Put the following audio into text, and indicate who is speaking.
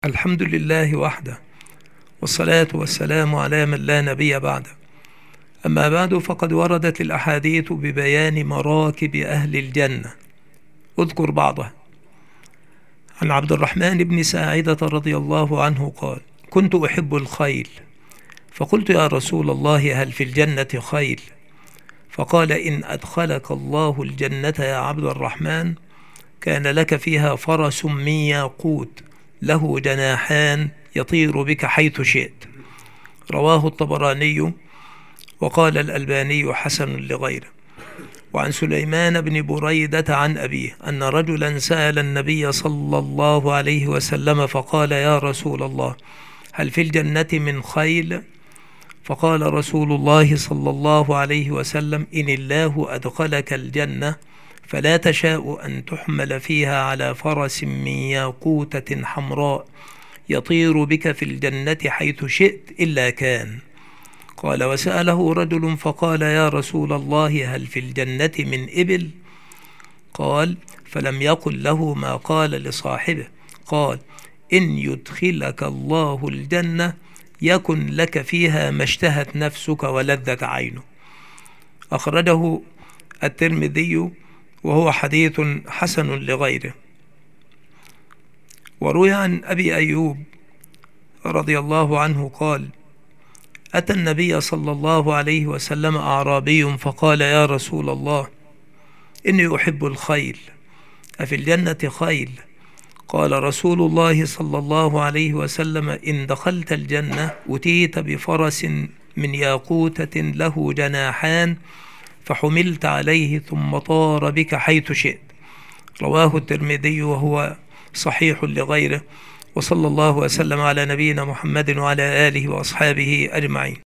Speaker 1: الحمد لله وحده، والصلاة والسلام على من لا نبي بعده. أما بعد، فقد وردت الأحاديث ببيان مراكب أهل الجنة. أذكر بعضها. عن عبد الرحمن بن ساعدة رضي الله عنه قال: كنت أحب الخيل، فقلت يا رسول الله هل في الجنة خيل؟ فقال: إن أدخلك الله الجنة يا عبد الرحمن كان لك فيها فرس من ياقوت له جناحان يطير بك حيث شئت. رواه الطبراني، وقال الألباني حسن لغيره. وعن سليمان بن بريدة عن أبيه أن رجلا سأل النبي صلى الله عليه وسلم فقال: يا رسول الله هل في الجنة من خيل؟ فقال رسول الله صلى الله عليه وسلم: إن الله أدخلك الجنة فلا تشاء أن تحمل فيها على فرس من ياقوتة حمراء يطير بك في الجنة حيث شئت إلا كان. قال: وسأله رجل فقال: يا رسول الله هل في الجنة من إبل؟ قال: فلم يقل له ما قال لصاحبه. قال: إن يدخلك الله الجنة يكن لك فيها ما اشتهت نفسك ولذت عينك. أخرجه الترمذي، وهو حديث حسن لغيره. وروي عن أبي أيوب رضي الله عنه قال: أتى النبي صلى الله عليه وسلم أعرابي فقال: يا رسول الله إني أحب الخيل، أفي الجنة خيل؟ قال رسول الله صلى الله عليه وسلم: إن دخلت الجنة أتيت بفرس من ياقوتة له جناحان فحملت عليه ثم طار بك حيث شئت. رواه الترمذي، وهو صحيح لغيره. وصلى الله وسلم على نبينا محمد وعلى آله وأصحابه أجمعين.